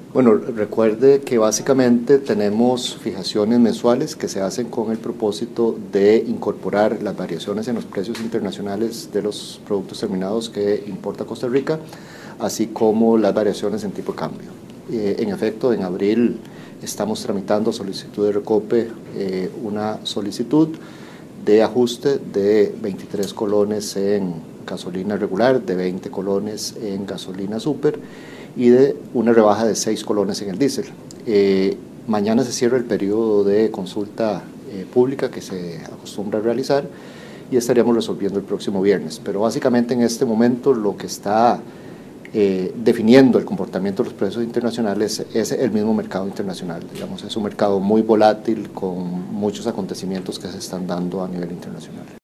Bueno, recuerde que básicamente tenemos fijaciones mensuales que se hacen con el propósito de incorporar las variaciones en los precios internacionales de los productos terminados que importa Costa Rica, así como las variaciones en tipo de cambio. En efecto, en abril estamos tramitando solicitud de recope, una solicitud de ajuste de 23 colones en gasolina regular, de 20 colones en gasolina super y de una rebaja de 6 colones en el diésel. Mañana se cierra el periodo de consulta pública que se acostumbra a realizar y estaríamos resolviendo el próximo viernes. Pero básicamente en este momento lo que está definiendo el comportamiento de los precios internacionales es el mismo mercado internacional. Digamos, es un mercado muy volátil con muchos acontecimientos que se están dando a nivel internacional.